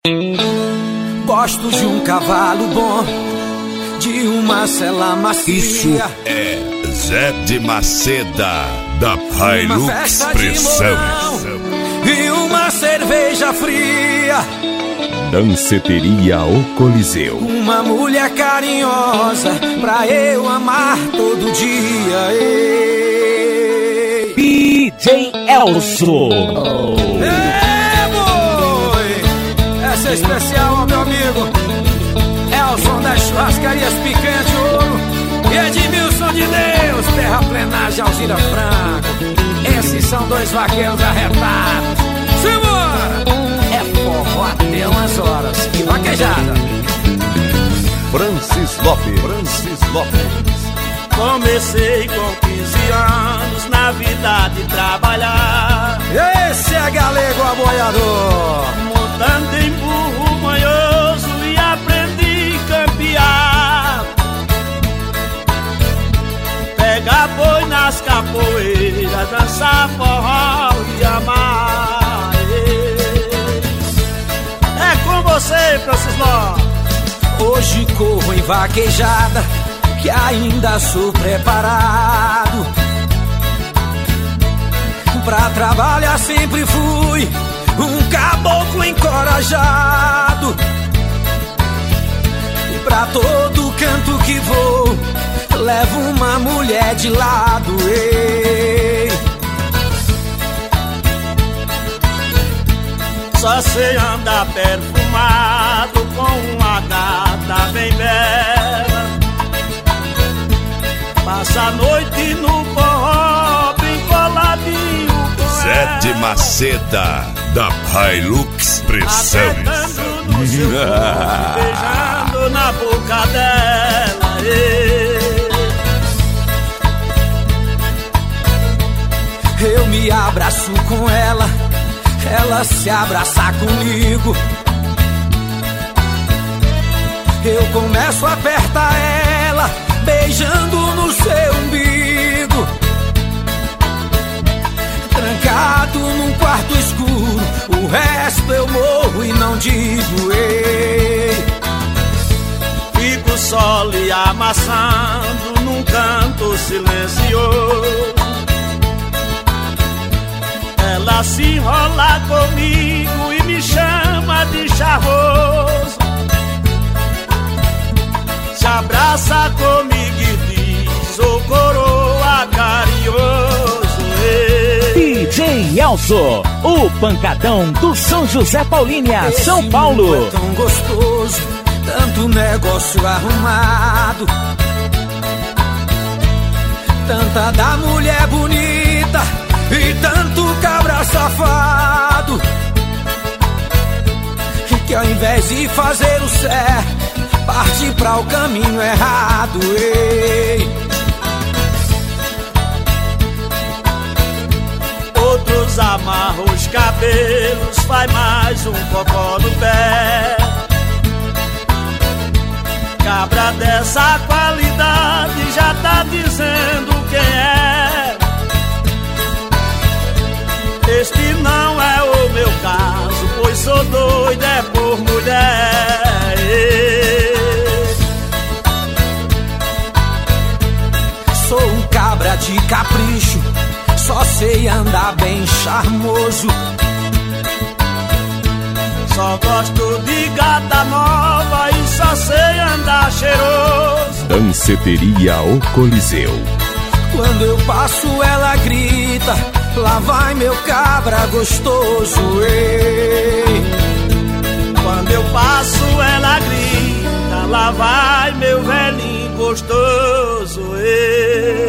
Gosto de um cavalo bom, de uma sela macia. Isso é Zé de Maceda, da Hilux Pressão. E uma cerveja fria. Danceteria O Coliseu. Uma mulher carinhosa pra eu amar todo dia. DJ Elso. Essa é especial ao meu amigo Elson das Churrascarias Picante Ouro e Edmilson de Deus, Terraplenagem Alzira Franco. Esses são dois vaqueiros arretados. Simbora! É forró até umas horas. E vaquejada. Francis Lopes. Comecei com 15 anos na vida de trabalhar. Esse é galego aboiador. Montando em burro manhoso e aprendi a campear. Pegar boi nas capoeiras, dançar forró e amar. É com você, Francis Lopes. Hoje corro em vaquejada, que ainda sou preparado. Pra trabalhar sempre fui um caboclo encorajado. E pra todo canto que vou, levo uma mulher de lado. Ei. Só sei andar perfumado com uma gata bem bela. Passa a noite no forró bem coladinho com Zé ela. de Maceda, da Hilux Pressão. Apertando no seu corpo, beijando na boca dela. Eu me abraço com ela, ela se abraça comigo. Eu começo a apertar ela, beijando no seu umbigo. Trancado num quarto escuro, o resto eu morro e não digo. Ei. Fico só lhe amassando num canto silencioso. Ela se enrola comigo e me chama de charmoso. Se abraça comigo e diz, ô coroa carinhoso. DJ Elso, o pancadão do São José Paulínia, Esse São Paulo. mundo é tão gostoso, tanto negócio arrumado, tanta da mulher bonita e tanto cabra safado, que ao invés de fazer o certo, parte pra o caminho errado. Ei. Outros amarram os cabelos, faz mais um cocó no pé. Cabra dessa qualidade já tá dizendo quem é. Este não é o meu caso, pois sou doido é por mulher. Sou um cabra de capricho, só sei andar bem charmoso. Só gosto de gata nova e só sei andar cheiroso. Danceteria O Coliseu. Quando eu passo ela grita, lá vai meu cabra gostoso. Ei. Quando eu passo ela grita, lá vai meu velhinho gostoso. Ei.